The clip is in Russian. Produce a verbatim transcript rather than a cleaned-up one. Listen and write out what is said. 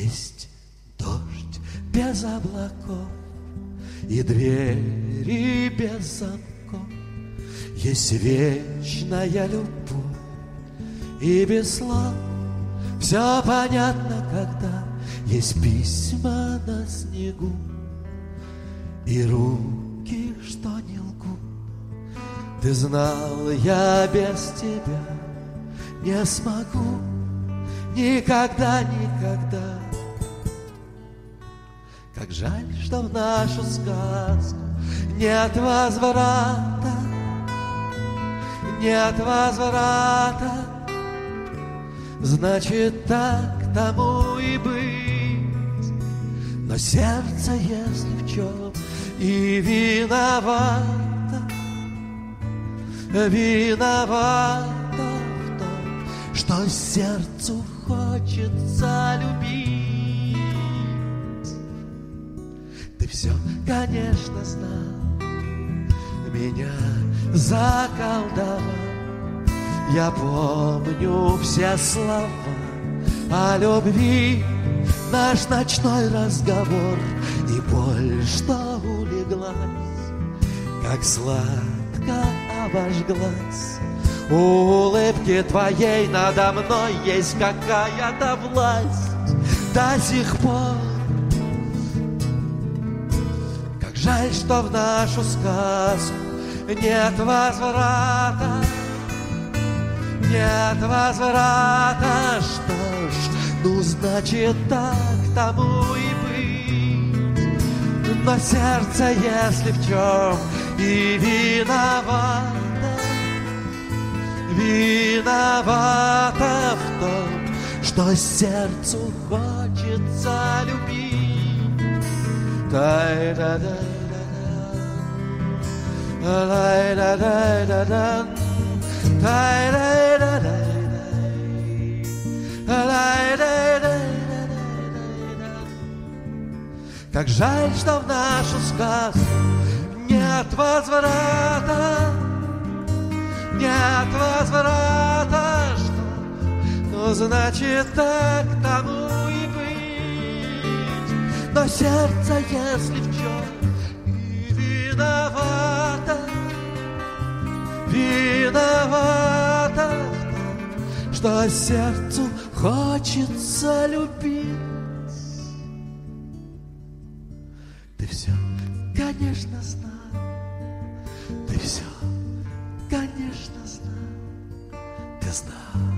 Есть дождь без облаков и двери без замков. Есть вечная любовь и без слов. Все понятно, когда есть письма на снегу и руки, что не лгут. Ты знал, я без тебя не смогу никогда, никогда. Как жаль, что в нашу сказку нет возврата, нет возврата. Значит, так тому и быть. Но сердце, если в чем и виновата, виновата в том, что сердцу хочется любить. Ты все, конечно, знал, меня заколдовал. Я помню все слова о любви, наш ночной разговор и боль, что улеглась, как сладко обожглась. У улыбки твоей надо мной есть какая-то власть до сих пор. Как жаль, что в нашу сказку нет возврата, нет возврата. Что ж, ну значит так тому и быть. Но сердце, если в чем и виновата, виновата в том, что сердцу хочется любить. Тай-да-да-да-да, лай-да-да-да-да, тай-да-да-да-да, лай-да-да-да-да. Как жаль, что в нашу сказку нет возврата, нет возврата. Что, ну значит так тому и быть. Но сердце, если в чем и виновата, виновата в том, что сердцу хочется любить. Ты все, конечно, знал, ты все, конечно, знал, ты знал.